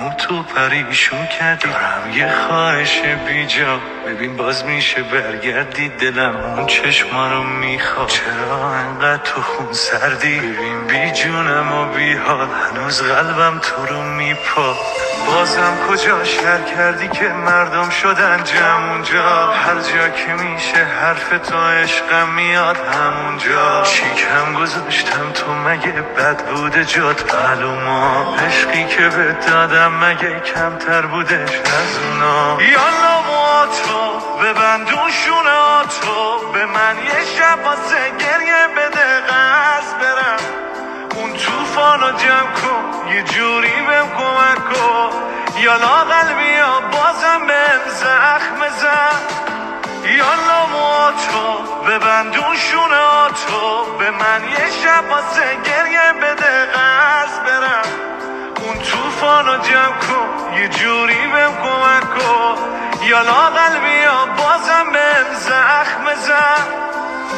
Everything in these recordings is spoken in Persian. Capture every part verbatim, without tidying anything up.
دلمو تو پریشون کردی. دارم یه خواهش بیجا، ببین باز میشه برگردی. دلم اون چشما رو میخواد، چرا انقدر تو خون سردی؟ ببین بی جونم و بی حال، هنوز قلبم تو رو میپاد. بازم کجا شر کردی که مردم شدن جمعونجا؟ هر جا که میشه حرف تو عشقم میاد همونجا. شیکم گذاشتم تو مگه بد بوده جات معلوما؟ عشقی که به دادم مگه کمتر بودش از اونا؟ یالا مواتو ببندون شوناتو، به من یه شب واسه گریه بده قصد برم. اون توفانو جمع کن یه جوری بهم کمک کن. یالا قلبی ها بازم بهم زخم زد. یالا مواتو ببندون شوناتو، به من یه شب واسه گریه بده قصد برم. اون توفانو جمع کن یه جوری بهم کمک کن. یالا قلبی ها بازم بهم زخم زد.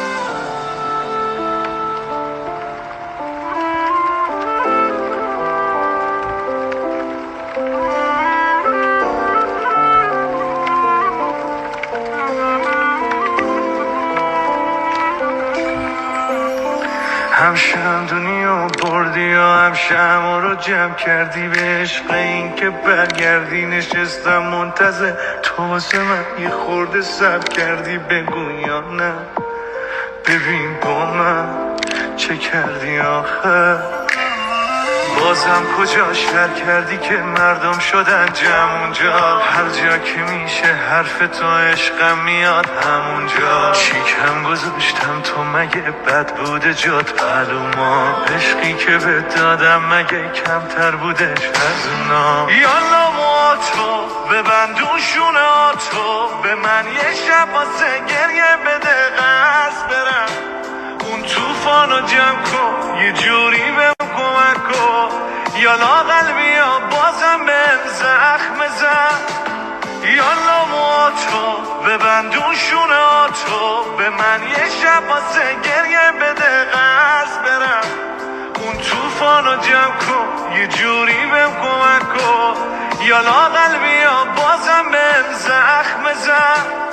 همشم دنیا بردی یا همشم رو جمع کردی. به عشق این که برگردی نشستم منتظر تو واسه من یه خورده صبر کردی. بگو یا نه ببین با من چه کردی آخر؟ بازم کجا شر کردی که مردم شدن جمعونجا؟ هر جا که میشه حرف تو عشقم میاد همونجا. شیکم گذاشتم تو مگه بد بوده جات معلوما؟ عشقی که به دادم مگه کمتر بودش از اونا؟ یالا مواتو ببندون شوناتو، به من یه شب واسه گریه بده قصد برم. اون توفانو جمع کن یه جوری بهم کمک کن. یالا قلبی ها بازم بهم زخم زد. یالا مواتو ببندون شوناتو، به من یه شب واسه گریه بده قصد برم. اون توفانو جمع کن یه جوری بهم کمک کن. یالا قلبی ها بازم بهم زخم زد.